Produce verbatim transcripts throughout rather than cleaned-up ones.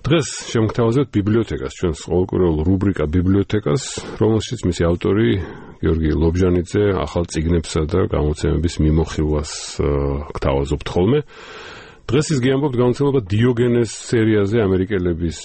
დღეს შემოგთავაზებთ ბიბლიოთეკას, ჩვენს ყოველკვირეულ რუბრიკა ბიბლიოთეკას, რომელშიც მისი ავტორი გიორგი ლობჟანიძე ახალ წიგნებსა და გამოცემების მიმოხილვას გთავაზობთ ხოლმე. დღეს ის გიამბობთ გამოცემობა დიოგენეს სერიაზე, ამერიკელების,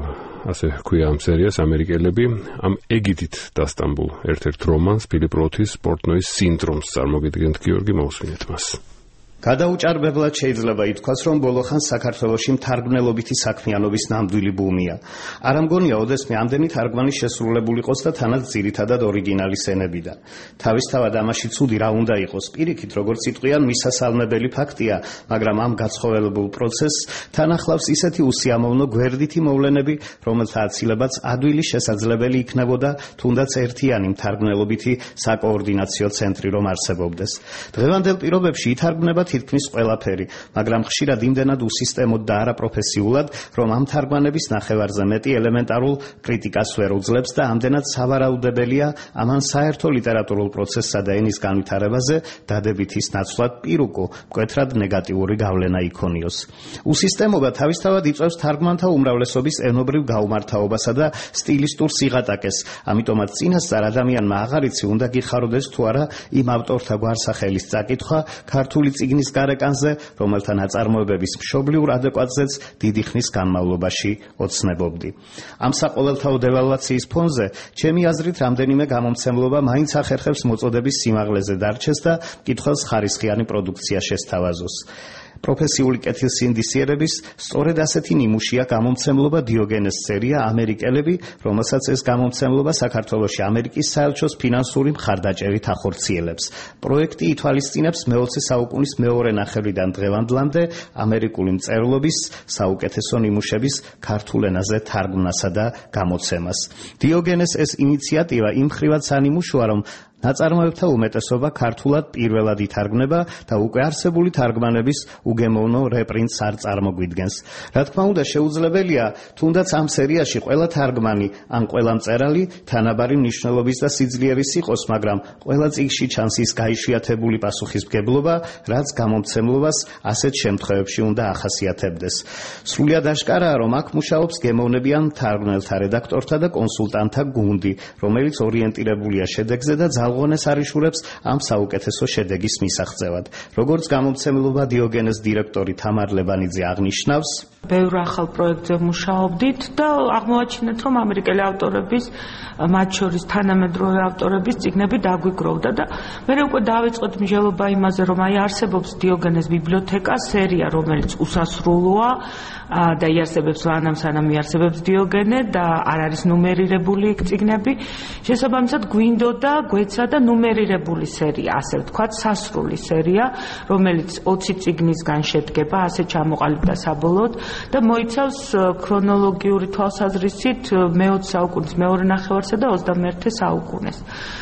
ასე ჰქვია ამ სერიას, ამერიკელები, ამ ეგიდით დასტამბულ ერთ-ერთ რომანს, ფილიპ როთის პორტნოის სინდრომს წარმოგიდგენთ, გიორგი, მოусმინეთ მას. გადაუჭარბებლად შეიძლება ითქვას, რომ ბოლოხანს საქართველოში მთარგმნელობითი საქმიანობის ნამდვილი ბუმია. არ ამგონია, ოდესმე ამდენი თარგმანი შესრულებული იყოს და თანაც ძირითადად ორიგინალის ენებიდან. თავისთავად ამაში ცუდი რა უნდა იყოს, პირიქით, როგორც იტყვიან, მისასალმებელი ფაქტია, მაგრამ ამ გაცხოველებულ პროცესს თან ახლავს ისეთი უსიამოვნო გვერდითი მოვლენები, რომელთა აცილებაც ადვილი შესაძლებელი იქნებოდა, თუნდაც ერთიანი მთარგმნელობითი საკოორდინაციო ცენტრი რომ არსებობდეს. დღევანდელ პირობებში ითარგმნება თითქმის ყველაფერი, მაგრამ ხშირად იმდენად უსისტემოდ და არაპროფესიულად, რომ ამ თარგმანების ნახევარზე მეტი ელემენტარულ კრიტიკას ვერ უძლებს და ამდენად სავარაუდებელია ამან საერთო ლიტერატურულ პროცესსა და ენის განვითარებაზე დადებითი ნაცვლად პირუკო, მკვეთრად ნეგატიური გავლენა იქონიოს. უსისტემობა თავისთავად იწვევს თარგმანთა უმრავლესობის ენობრივ გაუმართავობასა და სტილისტურ სიღატაკეს, ამიტომაც წინასწარ ადამიანმა აღარ იცი უნდა გიხაროდეს თუ არა იმ ავტორთა გვარსახელის წაკითხვა ქართული წიგნის გარეკანზე, რომელთა ნაწარმოებების მშობლიურ ადეკვატზეც დიდი ხნის განმავლობაში ოცნებობდი. ამ საყოველთაო დევალვაციის ფონზე, ჩემი აზრით, რამდენიმე გამომცემლობა მაინც ახერხებს მოწოდების სიმაღლეზე დარჩეს და მკითხველს ხარისხიანი პროდუქცია შესთავაზოს. პროფესიული კეთილსინდისიერების სწორედ ასეთი ნიმუშია გამომცემლობა დიოგენეს სერია ამერიკელები, რომელსაც ეს გამომცემლობა საქართველოში ამერიკის საელჩოს ფინანსური მხარდაჭერით ახორციელებს. პროექტი ითვალისწინებს მეოცე საუკუნის მეორე ნახევრიდან დღევანდლამდე ამერიკული მწერლობის საუკეთესო ნიმუშების ქართულ ენაზე თარგმნასა და გამოცემას. დიოგენეს ეს ინიციატივა იმ მხრივად სანიმუშოა, რომ ნაწარმოებთა უმეტესობა ქართულად პირველად ითარგმნება და უკვე არსებული თარგმანების უგემოვნო რეპრინტს არ წარმოგვიდგენს. რა თქმა უნდა, შეუძლებელია თუნდაც ამ სერიაში ყველა თარგმანი ან ყველა მწერალი თანაბარი მნიშვნელობის და სიძლიერის იყოს, მაგრამ ყველა წიგნში ჩანს ის გაიშვიათებული პასუხისმგებლობა, რაც გამომცემლობას ასეთ შემთხვევებში უნდა ახასიათებდეს. სრულიად აშკარაა, რომ აქ მუშაობს გემოვნებიან თარგმნელთა, რედაქტორთა და კონსულტანტთა გუნდი, რომელიც ორიენტირებულია შედეგზე და ალღონეს არიშურებს ამ საუკეთესო შედეგის მისაღწევად. როგორც გამომცემლობა დიოგენეს დირექტორი თამარ ლებანიძე აღნიშნავს, ბევრ ახალ პროექტზე მუშაობდით და აღმოაჩინეთ, რომ ამერიკელი ავტორების, მათ შორის თანამედროვე ავტორების წიგნები დაგვიგროვდა და მე უკვე დავიწყოთ მსჯელობა იმაზე, რომ აი არსებობს დიოგენეს ბიბლიოთეკა სერია, რომელიც უსასრულოა და იარსებებს ვანამ სანამ იარსებებს დიოგენე და არ არის ნუმერირებული იქ წიგნები. შესაბამისად გვინდოდა გვეცა და ნუმერირებული სერია, ასე ვთქვათ, სასრული სერია, რომელიც ოცი წიგნისგან შედგება, ასე ჩამოყალიბდა და საბოლოოდ და მოიცავს ქრონოლოგიური თვალსაზრისით მეოცე საუკუნის მეორე ნახევარსა და ოცდამეერთე საუკუნეს.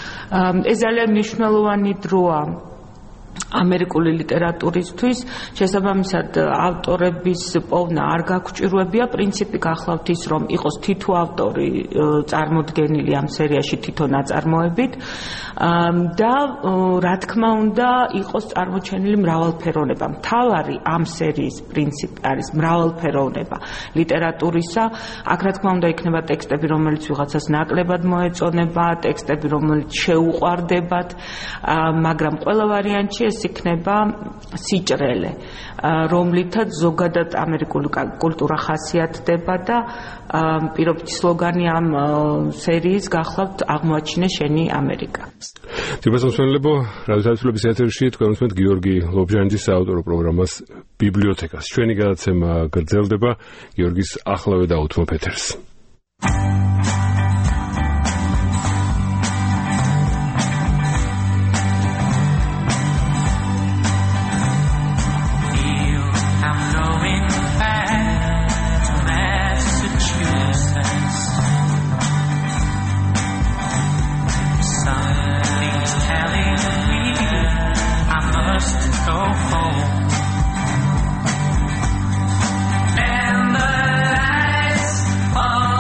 ეს ძალიან მნიშვნელოვანი დროა ამერიკული ლიტერატურისთვის, შესაბამისად ავტორების პოვნა არ გაგვჭირვებია, პრინციპი გახლავთ ის, რომ იყოს თითო ავტორი წარმოდგენილი ამ სერიაში თითო ნაწარმოებით და რა თქმა უნდა იყოს წარმოჩენილი მრავალფეროვნება. მთავარი ამ სერიის პრინციპი არის მრავალფეროვნება ლიტერატურისა. აქ რა თქმა უნდა იქნება ტექსტები, რომელიც ვიღაცას ნაკლებად მოეწონება, ტექსტები, რომელიც შეუყვარდებათ, მაგრამ ყველა ვარიანტში ეს იქნება სიჭრელე, რომლითაც ზოგადად ამერიკული კულტურა ხასიათდება და პირობითი სლოგანი ამ სერიის გახლავთ აღმოაჩინე შენი ამერიკა. თვითმსმენელებო, რადიოთელევიზიის ეთერში თქვენ უსმენთ გიორგი ლობჟანიძის საავტორო პროგრამას ბიბლიოთეკას. ჩვენი გადაცემა გრძელდება, გიორგის ახლავე დაუთმობ ეთერს. And the lights fall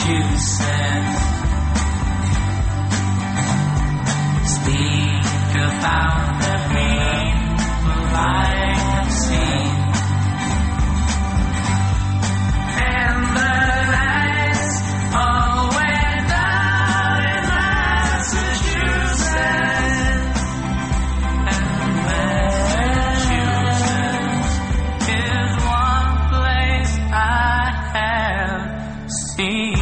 Massachusetts. Speak about the people I have seen, and the lights all went down in Massachusetts, and Massachusetts is one place I have seen.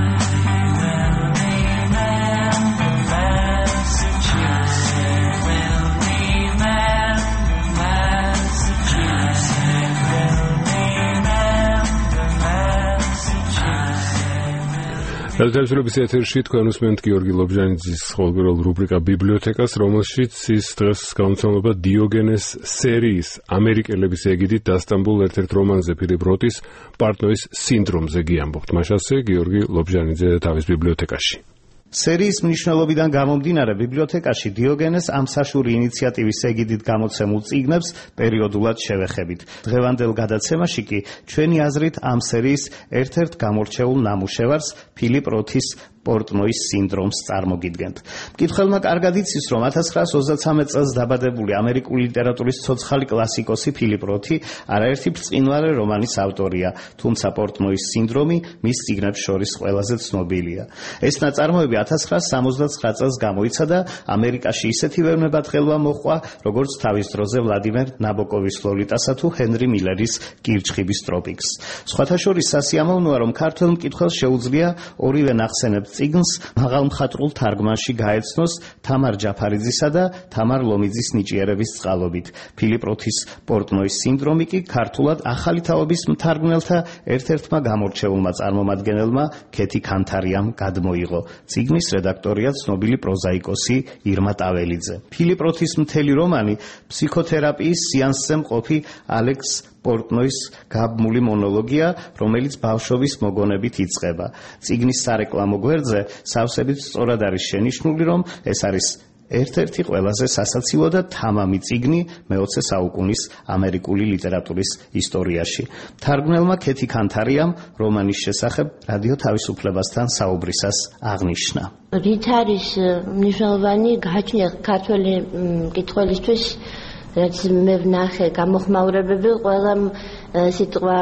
რადიოთერაპიის ეთერში თქვენ უსმენთ გიორგი ლობჟანიძის ყოველდღიურ რუბრიკა ბიბლიოთეკას, რომელშიც ის დღეს გამოცემულობა დიოგენეს სერიის ამერიკელების ეგიდით დასტამბულ ერთ-ერთ რომანზე ფილიპ როთის პორტნოის სინდრომზე გიამბობთ. მაშასე გიორგი ლობჟანიძე თავის ბიბლიოთეკაში. სერიის მნიშვნელობიდან გამომდინარე ბიბლიოთეკაში დიოგენეს ამ საშური ინიციატივის ეგიდით გამოცემულ წიგნებს პერიოდულად შევეხებით. დღევანდელ გადაცემაში კი ჩვენი აზრით ამ სერიის ერთ-ერთ გამორჩეულ ნამუშევარს ფილიპ როთის პორტნოის სინდრომს წარმოგიდგენთ. მკითხველმა კარგად იცის, რომ ათას ცხრაას ოცდათსამეტ წელს დაბადებული ამერიკული ლიტერატურის ცოცხალი კლასიკოსი ფილიპ როთი არაერთი ბრწყინვალე რომანის ავტორია, თუმცა პორტნოის სინდრომი მის წიგნებს შორის ყველაზე ცნობილია. ეს ნაწარმოები ათას ცხრაას სამოცდაცხრა წელს გამოიცა და ამერიკაში ისეთი ვერნებად ხელვა მოჰყვა, როგორც თავის დროზე ვლადიმერ ნაბოკოვის ლოლიტასა თუ ჰენრი მილერის კირჩხიბის ტროპიკს. სხვათა შორის სასიამოვნოა, რომ ქართველ მკითხველს შეუძლია ორივე ნახსენებ წიგნს მაღალმხატვრულ თარგმანში გაეცნოს თამარ ჯაფარიძისა და თამარ ლომიძის ნიჭიერების წყალობით. ფილიპ როთის პორტნოის სინდრომი კი ქართულად ახალი თაობის მთარგმნელთა ერთ-ერთმა გამორჩეულმა წარმომადგენელმა ქეთი ქანთარიამ გადმოიღო. წიგნის რედაქტორია ცნობილი პროზაიკოსი ირმა ტაველიძე. ფილიპ როთის მთელი რომანი ფსიქოთერაპიის სეანსზე მყოფი ალექს პორტნოის გაბმული მონოლოგია, რომელიც ბავშვობის მოგონებით იწყება. წიგნის სარეკლამო გვერდზე სავსებით სწორად არის შენიშნული, რომ ეს არის ერთ-ერთი ყველაზე სასაცილო და თამამი წიგნი მეოცე საუკუნის ამერიკული ლიტერატურის ისტორიაში. თარგმნელმა ქეთი ქანთარიამ რომანის შესახებ რადიო თავისუფლებასთან საუბრისას აღნიშნა. რით არის მნიშვნელოვანი გააჩნია ქართველი მკითხველისთვის, რაც მე ვნახე გამოხმაურებები, ყველა სიტყვა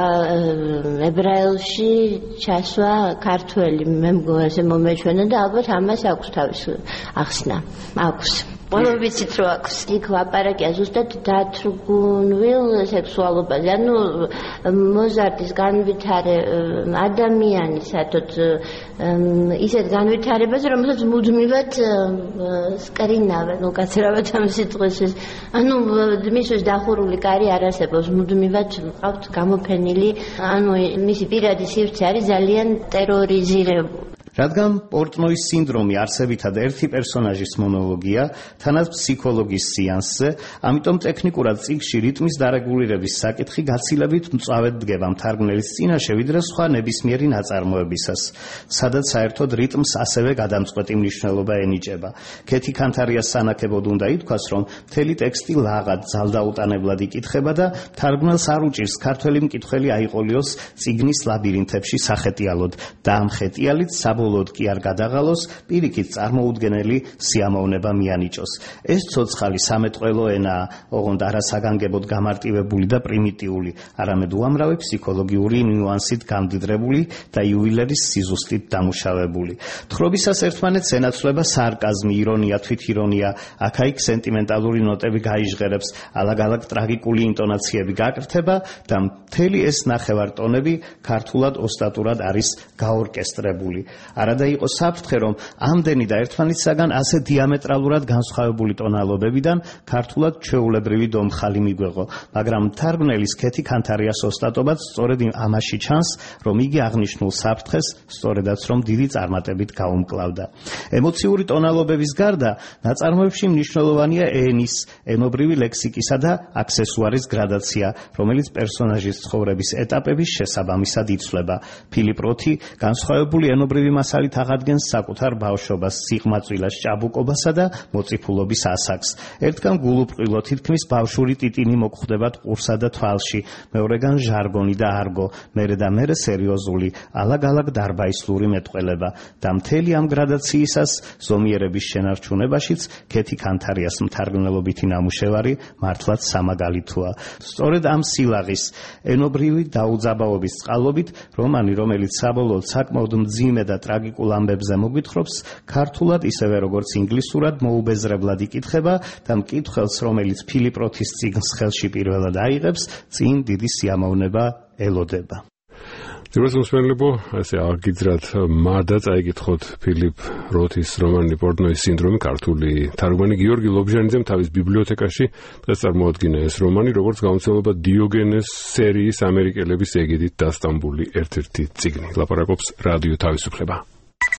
ებრაელში ჩასვა ქართველი მე ესე მომეჩვენა და ალბათ ამას აქვს თავის ახსნა. აქვს. ყველა ვიცით რომ აქვს. იქ ლაპარაკია ზუსტად დათრგუნვილ სექსუალობაზე. ანუ მოზარდის განვითარე ადამიანი საერთოდ ისეთ განვითარებაზე, რომელსაც მუდმივად სკრინავენ, უკაცრავად ამ სიტყვის. ანუ მისთვის დახურული კარი არ არსებობს, მუდმივად ყავთ გამოფენილი, ანუ მისი პირადი სივრცე არის ძალიან ტერორიზირებული. რადგან პორტნოის სინდრომი არსებითად ერთი პერსონაჟის მონოლოგია, თანაც ფსიქოლოგის სეანსზე, ამიტომ ტექნიკურად წიგნში რიტმის დარეგულირების საკითხი გაცილებით მწვავედ დგება მთარგმნელის წინაშე, ვიდრე სხვა ნებისმიერი ნაწარმოებისას, სადაც საერთოდ რიტმს ასევე გადამწყვეტი მნიშვნელობა ენიჭება. ქეთი ქანთარიას სანაკებოდ უნდა ითქვას, რომ მთელი ტექსტი ლაღად, ძალდაუტანებლად იკითხება და მთარგმნელს არ უჭირს ქართველი მკითხველი აიყოლიოს წიგნის ლაბირინთებში სახეტიალოდ და ამ ხეტიალით საბოლოოდ კი არ გადაღალოს, პირიქით წარმოუდგენელი სიამოვნება მიანიჭოს. ეს ცოცხალი სამეტყველო ენაა, ოღონდ არასაგანგებოდ გამარტივებული და პრიმიტიული, არამედ უამრავი ფსიქოლოგიური ნიუანსით გამდიდრებული და იუველერის სიზუსტით დამუშავებული. თხრობისას ერთმანეთს ენაცვლება სარკაზმი, ირონია, თვითირონია, აქა-იქ სენტიმენტალური ნოტები გაიჟღერებს, ალაგ-ალაგ ტრაგიკული ინტონაციები გაკრთება და მთელი ეს ნახევარტონები ქართულად ოსტატურად არის გაორკესტრებული. არადა იყო საფრთხე, რომ ამდენი და ერთმანეთსაგან ასე დიამეტრალურად განსხვავებული ტონალობებიდან ქართულად ჩვეულებრივი დომხალი მიგვეღო, მაგრამ მთარგმნელის ქეთი ქანთარიას ოსტატობაც სწორედ ამაში ჩანს, რომ იგი აღნიშნულ საფრთხეს სწორედაც რომ დიდი წარმატებით გაუმკლავდა. ემოციური ტონალობების გარდა ნაწარმოებში მნიშვნელოვანია ენის, ენობრივი ლექსიკისა და აქსესუარის გრადაცია, რომელიც პერსონაჟის ცხოვრების ეტაპების შესაბამისად იცვლება. ფილიპ როთი განსხვავებული ენობრივი მასალით აღადგენს საკუთარ ბავშვობას, სიღმაწვილას, ჭაბუკობასა და მოწიფულობის ასაკს. ერთგან გულუბრყვილო თითქმის ბავშვური ტიტინი მოგხვდებათ ყურსა და თვალში, მეორეგან ჟარგონი და არგო, მერე და მერე სერიოზული, ალაგ-ალაგ დარბაისლური მეტყველება და მთელი ამ გრადაციისას ზომიერების შენარჩუნებაშიც ქეთი ქანთარიას მთარგმნელობითი ნამუშევარი მართლაც სამაგალითოა. სწორედ ამ სილაღის ენობრივი დაუძაბაობის წყალობით რომანი, რომელიც საბოლოოდ საკმაოდ მძიმე და ტრაგიკულ ამბებზე მოგვითხრობს, ქართულად ისევე როგორც ინგლისურად მოუბეზრებლად იკითხება და მკითხველს, რომელიც ფილიპ როთის წიგნს ხელში პირველად აიღებს, წინ დიდი სიამოვნება ელოდება. 들어서면서 ასე აღგიძრათ მარდა წაიკითხოთ ფილიპ როთის რომანი პორტნოის სინდრომი ქართული თარგმანი გიორგი ლობჟანიძემ თავის ბიბლიოთეკაში დღეს წარმოადგინა ეს რომანი, როგორც გამოცემულობა დიოგენეს სერიის ამერიკელების ეგიდით დასტამბული ერთ-ერთი წიგნი. ლაპარაკობს რადიო თავისუფლება.